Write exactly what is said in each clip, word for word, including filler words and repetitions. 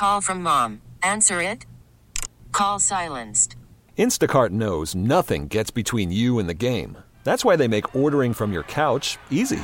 Call from mom. Answer it. Call silenced. Instacart knows nothing gets between you and the game. That's why they make ordering from your couch easy.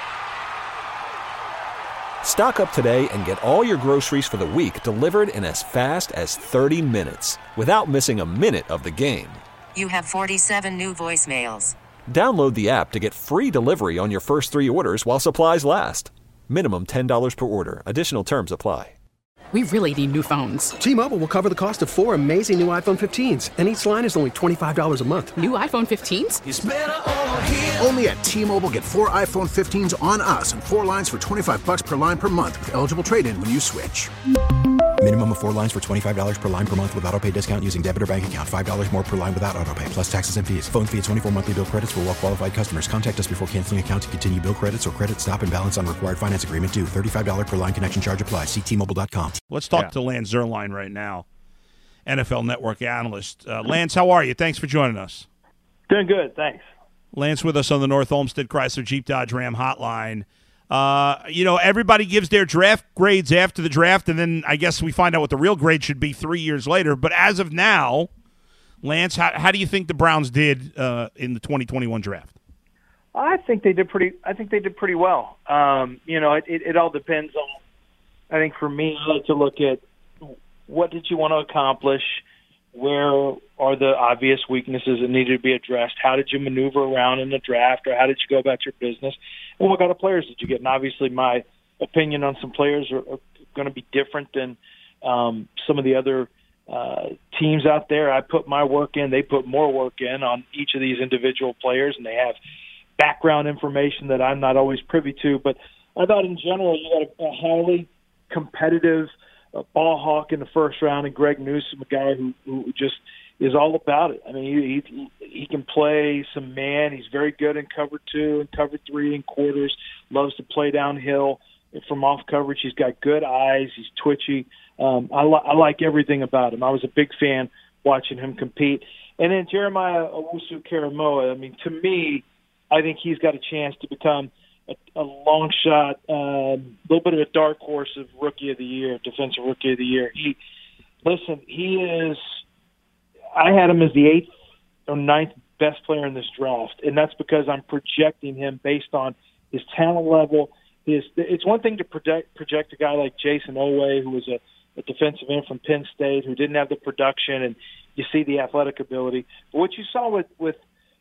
Stock up today and get all your groceries for the week delivered in as fast as thirty minutes without missing a minute of the game. You have forty-seven new voicemails. Download the app to get free delivery on your first three orders while supplies last. Minimum ten dollars per order. Additional terms apply. We really need new phones. T-Mobile will cover the cost of four amazing new iPhone fifteens, and each line is only twenty-five dollars a month. New iPhone fifteens? It's better over here. Only at T-Mobile, get four iPhone fifteens on us and four lines for twenty-five bucks per line per month with eligible trade-in when you switch. Minimum of four lines for twenty-five dollars per line per month with autopay discount using debit or bank account. five dollars more per line without autopay, plus taxes and fees. Phone fee at twenty-four monthly bill credits for well-qualified customers. Contact us before canceling account to continue bill credits or credit stop and balance on required finance agreement due. thirty-five dollars per line connection charge applies. See T Mobile dot com. Let's talk Yeah. to Lance Zierlein right now, N F L Network analyst. Uh, Lance, how are you? Thanks for joining us. Doing good, thanks. Lance with us on the North Olmsted Chrysler Jeep Dodge Ram hotline. Uh, you know, everybody gives their draft grades after the draft, and then I guess we find out what the real grade should be three years later. But as of now, Lance, how, how do you think the Browns did uh, in the twenty twenty-one draft? I think they did pretty. I think they did pretty well. Um, you know, it, it, it all depends on. I think for me, I like to look at what did you want to accomplish, where are the obvious weaknesses that needed to be addressed, how did you maneuver around in the draft, or how did you go about your business, and what kind of players did you get? And obviously, my opinion on some players are, are going to be different than um, some of the other uh, teams out there. I put my work in; they put more work in on each of these individual players, and they have background information that I'm not always privy to. But I thought, in general, you got a, a highly competitive uh, ball hawk in the first round, and Greg Newsome, a guy who, who just is all about it. I mean, he, he he can play some man. He's very good in cover two and cover three and quarters. Loves to play downhill from off coverage. He's got good eyes. He's twitchy. Um, I, li- I like everything about him. I was a big fan watching him compete. And then Jeremiah Owusu-Koramoah, I mean, to me, I think he's got a chance to become a, a long shot, a um, little bit of a dark horse of Rookie of the Year, Defensive Rookie of the Year. He, listen, he is. I had him as the eighth or ninth best player in this draft, and that's because I'm projecting him based on his talent level. His, it's one thing to project project a guy like Jason Owe, who was a, a defensive end from Penn State, who didn't have the production, and you see the athletic ability. But what you saw with with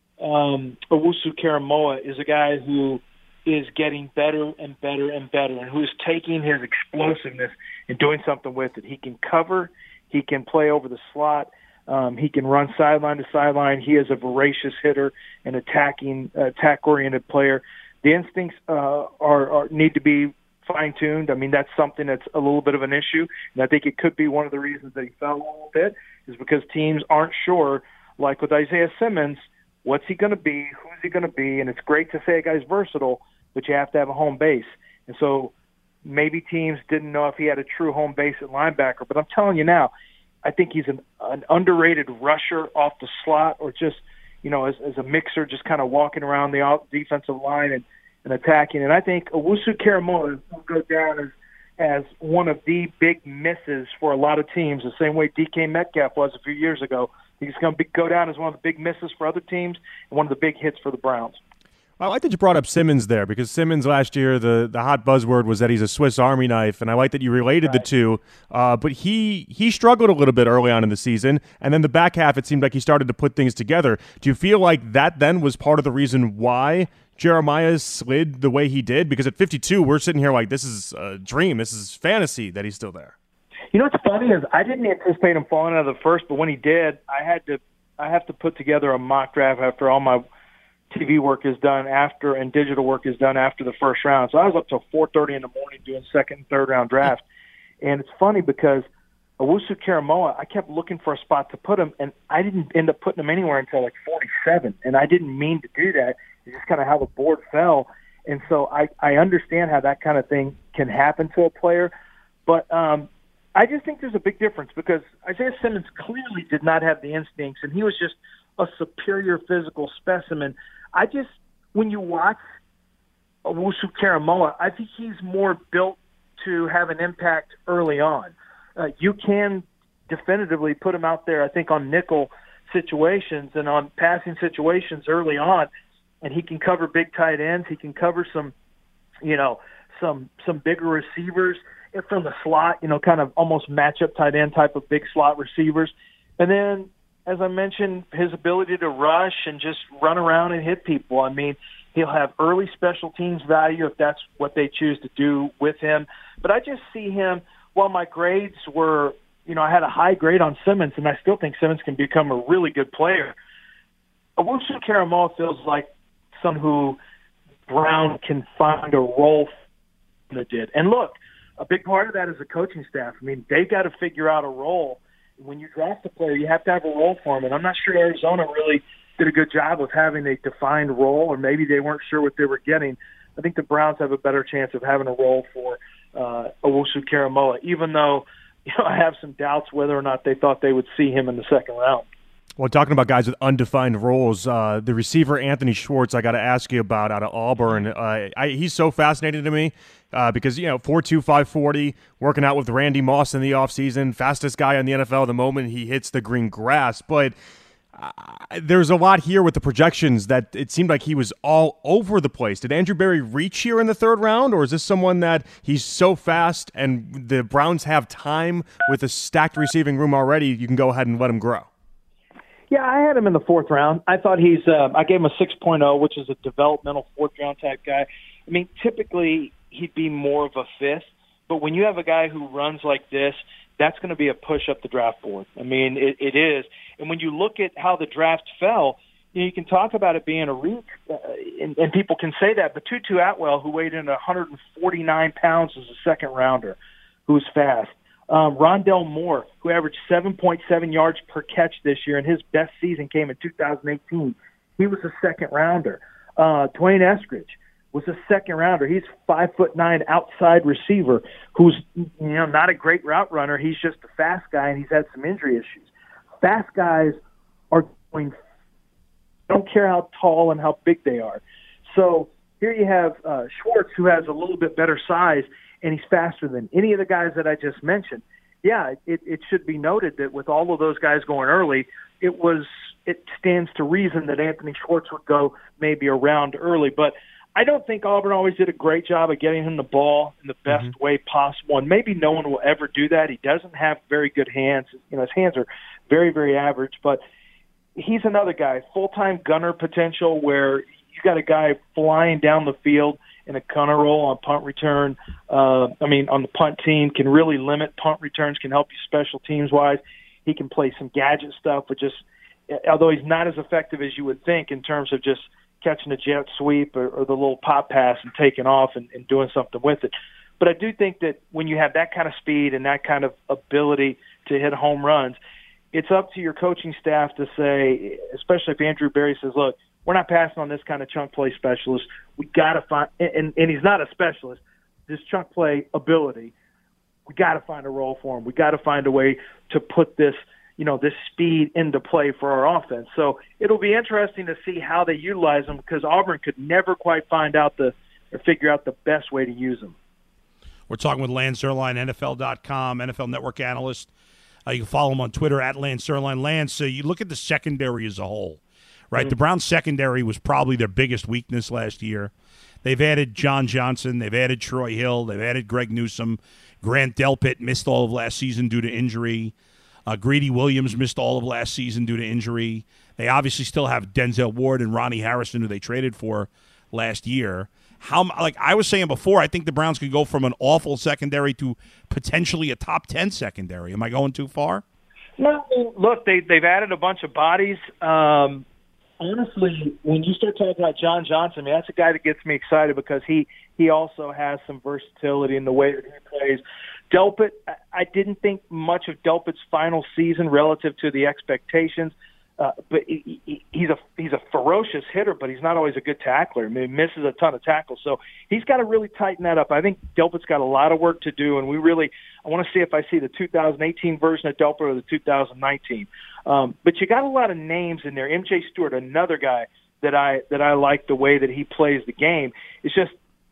um, Owusu-Koramoah is a guy who is getting better and better and better, and who's taking his explosiveness and doing something with it. He can cover, he can play over the slot, um, he can run sideline to sideline. He is a voracious hitter, an attacking, uh, attack-oriented player. The instincts uh, are, are need to be fine-tuned. I mean, that's something that's a little bit of an issue, and I think it could be one of the reasons that he fell a little bit is because teams aren't sure, like with Isaiah Simmons, what's he going to be, who's he going to be, and it's great to say a guy's versatile, but you have to have a home base. And so maybe teams didn't know if he had a true home base at linebacker. But I'm telling you now, I think he's an, an underrated rusher off the slot, or just, you know, as, as a mixer, just kind of walking around the defensive line and, and attacking. And I think Owusu-Koramoah will go down as, as one of the big misses for a lot of teams, the same way D K Metcalf was a few years ago. He's going to go down as one of the big misses for other teams and one of the big hits for the Browns. I like that you brought up Simmons there, because Simmons last year, the, the hot buzzword was that he's a Swiss Army knife, and I like that you related right. the two. Uh, but he he struggled a little bit early on in the season, and then the back half, it seemed like he started to put things together. Do you feel like that then was part of the reason why Jeremiah slid the way he did? Because at fifty-two, we're sitting here like, this is a dream, this is fantasy that he's still there. You know what's funny is I didn't anticipate him falling out of the first, but when he did, I had to I have to put together a mock draft after all my T V work is done after and digital work is done after the first round. So I was up till four thirty in the morning doing second and third round draft. And it's funny because Owusu-Koramoah, I kept looking for a spot to put him, and I didn't end up putting him anywhere until like forty-seven. And I didn't mean to do that. It's just kind of how the board fell. And so I, I understand how that kind of thing can happen to a player. But um, I just think there's a big difference because Isaiah Simmons clearly did not have the instincts, and he was just a superior physical specimen. I just, when you watch Owusu-Koramoah, I think he's more built to have an impact early on. uh, you can definitively put him out there, I think, on nickel situations and on passing situations early on, and he can cover big tight ends. He can cover some, you know, some some bigger receivers from the slot, you know, kind of almost matchup tight end type of big slot receivers. And then, as I mentioned, his ability to rush and just run around and hit people. I mean, he'll have early special teams value if that's what they choose to do with him. But I just see him, while my grades were, you know, I had a high grade on Simmons, and I still think Simmons can become a really good player. Owusu-Koramoah feels like someone who Brown can find a role for that did. And look, a big part of that is the coaching staff. I mean, they've got to figure out a role. When you draft a player, you have to have a role for him. And I'm not sure Arizona really did a good job of having a defined role, or maybe they weren't sure what they were getting. I think the Browns have a better chance of having a role for uh, Owusu-Koramoah, even though, you know, I have some doubts whether or not they thought they would see him in the second round. Well, talking about guys with undefined roles, uh, the receiver Anthony Schwartz, I got to ask you about out of Auburn. Uh, I, he's so fascinating to me uh, because, you know, four two, five forty, working out with Randy Moss in the offseason, fastest guy in the N F L the moment he hits the green grass. But uh, there's a lot here with the projections that it seemed like he was all over the place. Did Andrew Berry reach here in the third round, or is this someone that he's so fast and the Browns have time with a stacked receiving room already, you can go ahead and let him grow? Yeah, I had him in the fourth round. I thought he's uh, – I gave him a six point oh, which is a developmental fourth-round type guy. I mean, typically he'd be more of a fifth, but when you have a guy who runs like this, that's going to be a push up the draft board. I mean, it, it is. And when you look at how the draft fell, you know, you can talk about it being a reach, uh, and, and people can say that, but Tutu Atwell, who weighed in one hundred forty-nine pounds, is a second-rounder who's fast. Um, Rondell Moore, who averaged seven point seven yards per catch this year, and his best season came in two thousand eighteen. He was a second rounder. Uh, Dwayne Eskridge was a second rounder. He's five foot nine outside receiver who's, you know, not a great route runner. He's just a fast guy, and he's had some injury issues. Fast guys are going. Don't care how tall and how big they are. So here you have uh, Schwartz, who has a little bit better size, and he's faster than any of the guys that I just mentioned. Yeah, it, it should be noted that with all of those guys going early, it was it stands to reason that Anthony Schwartz would go maybe a round early. But I don't think Auburn always did a great job of getting him the ball in the best mm-hmm. way possible, and maybe no one will ever do that. He doesn't have very good hands. You know, his hands are very, very average, but he's another guy, full-time gunner potential, where you got a guy flying down the field in a gunner role on punt return. Uh, I mean, on the punt team, can really limit punt returns, can help you special teams-wise. He can play some gadget stuff, but just although he's not as effective as you would think in terms of just catching a jet sweep or, or the little pop pass and taking off and, and doing something with it. But I do think that when you have that kind of speed and that kind of ability to hit home runs, it's up to your coaching staff to say, especially if Andrew Berry says, look, we're not passing on this kind of chunk play specialist. We got to find, and, and he's not a specialist, this chunk play ability. We got to find a role for him. We got to find a way to put this, you know, this speed into play for our offense. So it'll be interesting to see how they utilize him, because Auburn could never quite find out the or figure out the best way to use him. We're talking with Lance Zierlein, N F L dot com, N F L Network analyst. Uh, you can follow him on Twitter at Lance Zierlein. Lance, so you look at the secondary as a whole. Right, mm-hmm. The Browns secondary was probably their biggest weakness last year. They've added John Johnson, they've added Troy Hill, they've added Greg Newsome. Grant Delpit missed all of last season due to injury. Uh, Greedy Williams missed all of last season due to injury. They obviously still have Denzel Ward and Ronnie Harrison, who they traded for last year. How, like I was saying before, I think the Browns could go from an awful secondary to potentially a top ten secondary. Am I going too far? No, look, they they've added a bunch of bodies. Um, honestly, when you start talking about John Johnson, I mean, that's a guy that gets me excited because he he also has some versatility in the way that he plays. Delpit, I didn't think much of Delpit's final season relative to the expectations, uh, but he, he, he's a he's a ferocious hitter, but he's not always a good tackler. I mean, he misses a ton of tackles, so he's got to really tighten that up. I think Delpit's got a lot of work to do, and we really I want to see if I see the two thousand eighteen version of Delpit or the two thousand nineteen. Um, but you got a lot of names in there. M J Stewart, another guy that I that I like the way that he plays the game. It's just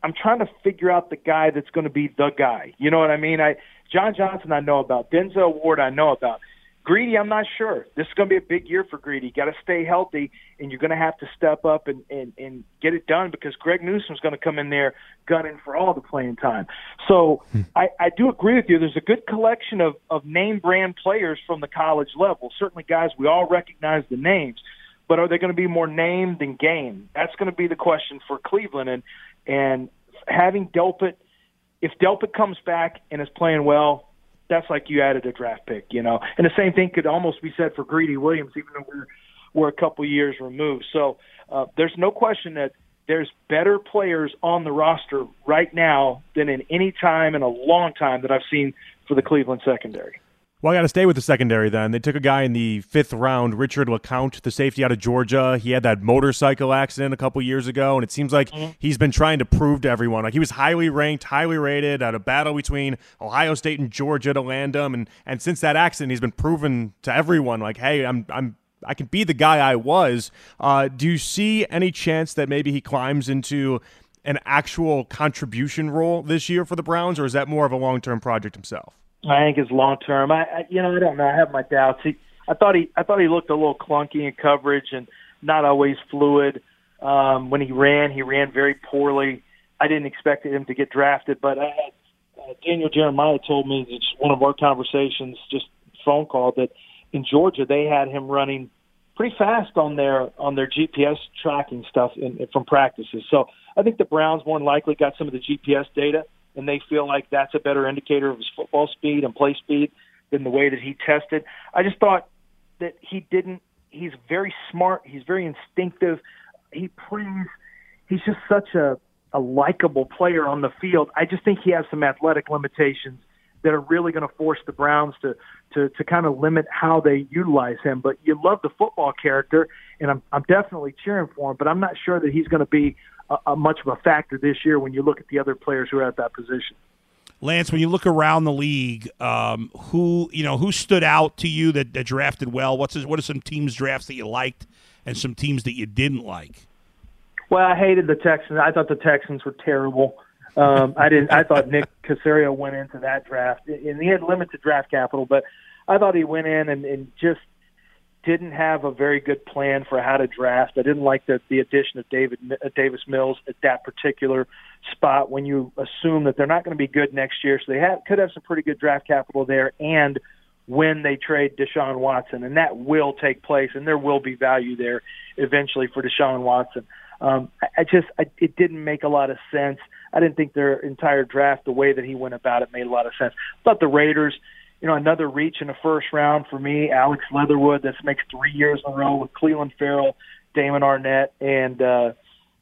I'm trying to figure out the guy that's going to be the guy. You know what I mean? I John Johnson I know about. Denzel Ward I know about. Greedy, I'm not sure. This is going to be a big year for Greedy. You got to stay healthy, and you're going to have to step up and, and, and get it done because Greg Newsom's going to come in there gunning for all the playing time. So hmm. I, I do agree with you. There's a good collection of, of name-brand players from the college level, certainly guys we all recognize the names, but are they going to be more named than game? That's going to be the question for Cleveland. And, and having Delpit, if Delpit comes back and is playing well, that's like you added a draft pick, you know. And the same thing could almost be said for Greedy Williams, even though we're we're a couple years removed. So uh, there's no question that there's better players on the roster right now than in any time in a long time that I've seen for the Cleveland secondary. Well, I got to stay with the secondary then. They took a guy in the fifth round, Richard LeCounte, the safety out of Georgia. He had that motorcycle accident a couple years ago, and it seems like mm-hmm. he's been trying to prove to everyone. Like he was highly ranked, highly rated, at a battle between Ohio State and Georgia to land him, and and since that accident, he's been proven to everyone, like, hey, I'm I'm I can be the guy I was. Uh, do you see any chance that maybe he climbs into an actual contribution role this year for the Browns, or is that more of a long-term project himself? I think it's long term. I, I, you know, I don't know. I have my doubts. He, I thought he, I thought he looked a little clunky in coverage and not always fluid. Um, when he ran, he ran very poorly. I didn't expect him to get drafted, but I had, uh, Daniel Jeremiah told me it's one of our conversations, just phone call, that in Georgia they had him running pretty fast on their on their G P S tracking stuff in, in, from practices. So I think the Browns more than likely got some of the G P S data, and they feel like that's a better indicator of his football speed and play speed than the way that he tested. I just thought that he didn't – he's very smart. He's very instinctive. He plays – he's just such a, a likable player on the field. I just think he has some athletic limitations that are really going to force the Browns to, to, to kind of limit how they utilize him. But you love the football character, and I'm, I'm definitely cheering for him, but I'm not sure that he's going to be – A, a much of a factor this year when you look at the other players who are at that position. Lance, when you look around the league, um, who you know who stood out to you that, that drafted well? What's his, what are some teams' drafts that you liked and some teams that you didn't like? Well, I hated the Texans. I thought the Texans were terrible. Um, I didn't. I thought Nick Caserio went into that draft, and he had limited draft capital, but I thought he went in and, and just didn't have a very good plan for how to draft. I didn't like the, the addition of David uh, Davis Mills at that particular spot when you assume that they're not going to be good next year. So they have, could have some pretty good draft capital there, and when they trade Deshaun Watson, and that will take place, and there will be value there eventually for Deshaun Watson. Um, I, I just I, it didn't make a lot of sense. I didn't think their entire draft, the way that he went about it, made a lot of sense. I thought the Raiders, you know, another reach in the first round for me, Alex Leatherwood. This makes three years in a row with Cleveland Farrell, Damon Arnett, and uh,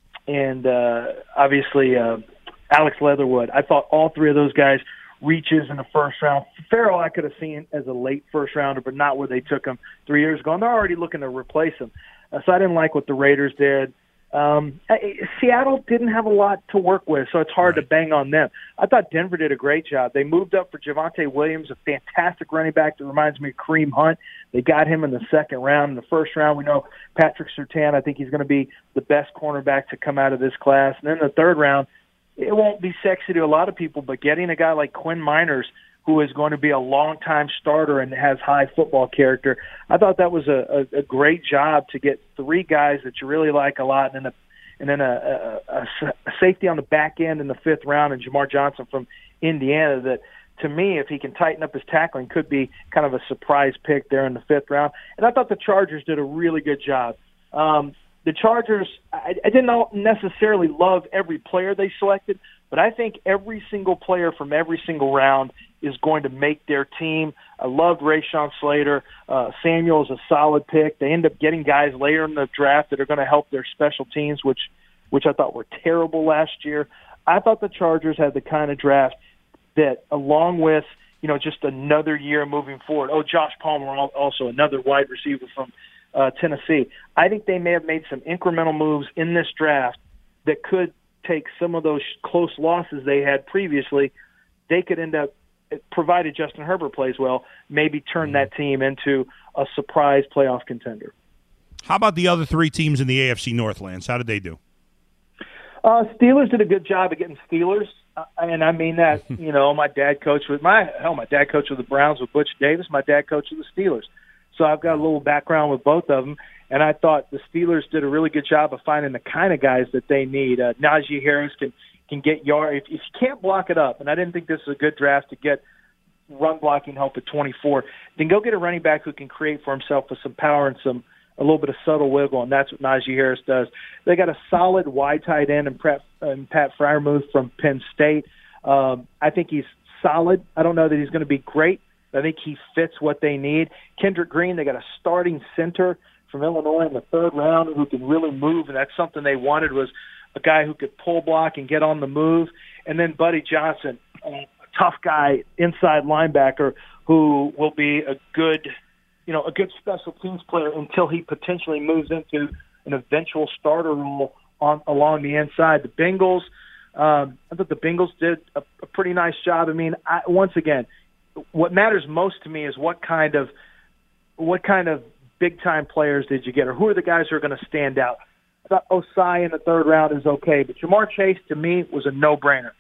and uh, obviously uh, Alex Leatherwood. I thought all three of those guys reaches in the first round. Farrell I could have seen as a late first rounder, but not where they took him three years ago. And they're already looking to replace him. Uh, so I didn't like what the Raiders did. Um, Seattle didn't have a lot to work with, so it's hard right. to bang on them. I thought Denver did a great job. They moved up for Javonte Williams, a fantastic running back that reminds me of Kareem Hunt. They got him in the second round. In the first round, we know Patrick Surtain, I think he's going to be the best cornerback to come out of this class. And then the third round, it won't be sexy to a lot of people, but getting a guy like Quinn Miners, who is going to be a long-time starter and has high football character. I thought that was a, a, a great job to get three guys that you really like a lot, and then a, and then a, a, a safety on the back end in the fifth round, and Jamar Johnson from Indiana that, to me, if he can tighten up his tackling, could be kind of a surprise pick there in the fifth round. And I thought the Chargers did a really good job. Um, the Chargers, I, I didn't necessarily love every player they selected, but I think every single player from every single round is going to make their team. I loved Rashawn Slater. Uh, Samuel is a solid pick. They end up getting guys later in the draft that are going to help their special teams, which which I thought were terrible last year. I thought the Chargers had the kind of draft that, along with, you know, just another year moving forward. Oh, Josh Palmer, also another wide receiver from uh, Tennessee. I think they may have made some incremental moves in this draft that could take some of those close losses they had previously. They could end up, provided Justin Herbert plays well, maybe turn that team into a surprise playoff contender. How about the other three teams in the A F C North, Lance? How did they do? Uh, Steelers did a good job of getting Steelers, uh, and I mean that. You know, my dad coached with my hell. My dad coached with the Browns with Butch Davis. My dad coached with the Steelers, so I've got a little background with both of them. And I thought the Steelers did a really good job of finding the kind of guys that they need. Uh, Najee Harris can can get yard if, if you can't block it up. And I didn't think this was a good draft to get run blocking help at twenty-four. Then go get a running back who can create for himself with some power and some. A little bit of subtle wiggle, and that's what Najee Harris does. They got a solid wide tight end in Pat, in Pat Freiermuth from Penn State. Um, I think he's solid. I don't know that he's going to be great. I think he fits what they need. Kendrick Green, they got a starting center from Illinois in the third round who can really move, and that's something they wanted was a guy who could pull block and get on the move. And then Buddy Johnson, a tough guy, inside linebacker who will be a good – you know, a good special teams player until he potentially moves into an eventual starter role on along the inside. The Bengals, um, I thought the Bengals did a, a pretty nice job. I mean, I, once again, what matters most to me is what kind of what kind of big time players did you get, or who are the guys who are going to stand out. I thought Osai in the third round is okay, but Jamar Chase to me was a no brainer.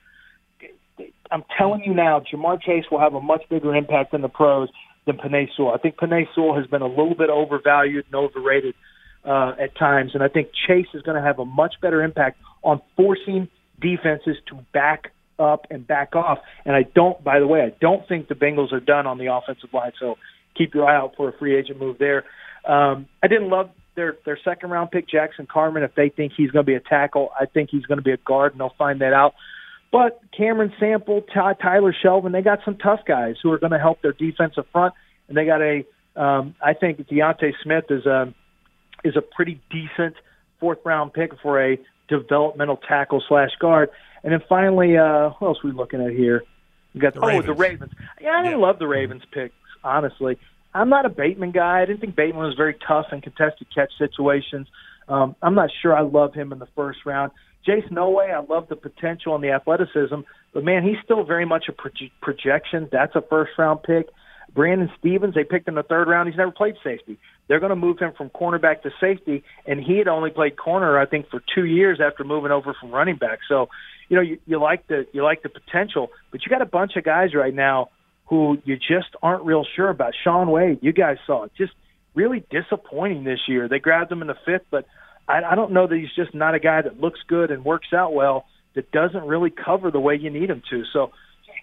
I'm telling you now, Jamar Chase will have a much bigger impact in the pros than Penei Sewell. I think Penei Sewell has been a little bit overvalued and overrated uh, at times, and I think Chase is going to have a much better impact on forcing defenses to back up and back off. And I don't, by the way, I don't think the Bengals are done on the offensive line, so keep your eye out for a free agent move there. Um, I didn't love their, their second-round pick, Jackson Carman. If they think he's going to be a tackle, I think he's going to be a guard, and they'll find that out. But Cameron Sample, Ty, Tyler Shelvin, they got some tough guys who are going to help their defensive front, and they got a. Um, I think Deontay Smith is a is a pretty decent fourth round pick for a developmental tackle slash guard. And then finally, uh, what else are we looking at here? We got the oh Ravens. the Ravens. Yeah, I didn't yeah. love the Ravens picks, honestly. I'm not a Bateman guy. I didn't think Bateman was very tough in contested catch situations. Um, I'm not sure I love him in the first round. Jace Noe, I love the potential and the athleticism, but, man, he's still very much a proje- projection. That's a first-round pick. Brandon Stevens, they picked in the third round. He's never played safety. They're going to move him from cornerback to safety, and he had only played corner, I think, for two years after moving over from running back. So, you know, you, you like the you like the potential, but you got a bunch of guys right now who you just aren't real sure about. Sean Wade, you guys saw it, just really disappointing this year. They grabbed him in the fifth, but I, I don't know that he's just not a guy that looks good and works out well, that doesn't really cover the way you need him to. So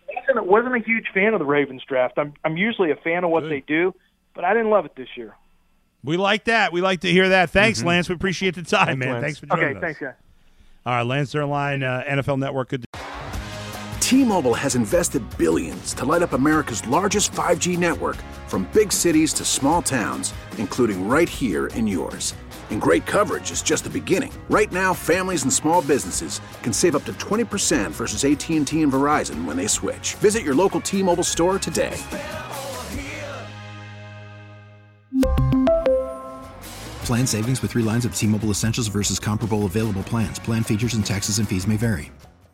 I wasn't a huge fan of the Ravens draft. I'm I'm usually a fan of what Good. they do, but I didn't love it this year. We like that. We like to hear that. Thanks, Mm-hmm. Lance. We appreciate the time, Thanks, man. Lance. Thanks for joining Okay, us. thanks, guys. All right, Lance Zierlein, uh, N F L Network. Good to- T-Mobile has invested billions to light up America's largest five G network, from big cities to small towns, including right here in yours. And great coverage is just the beginning. Right now, families and small businesses can save up to twenty percent versus A T and T and Verizon when they switch. Visit your local T-Mobile store today. Plan savings with three lines of T-Mobile Essentials versus comparable available plans. Plan features and taxes and fees may vary.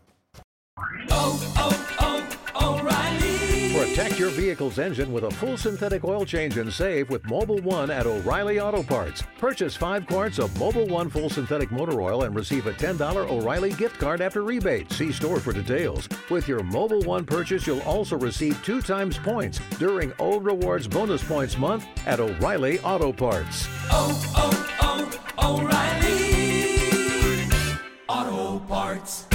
Protect your vehicle's engine with a full synthetic oil change and save with Mobil one at O'Reilly Auto Parts. Purchase five quarts of Mobil one full synthetic motor oil and receive a ten dollars O'Reilly gift card after rebate. See store for details. With your Mobil one purchase, you'll also receive two times points during O Rewards Bonus Points Month at O'Reilly Auto Parts. Oh, oh, oh, O'Reilly Auto Parts.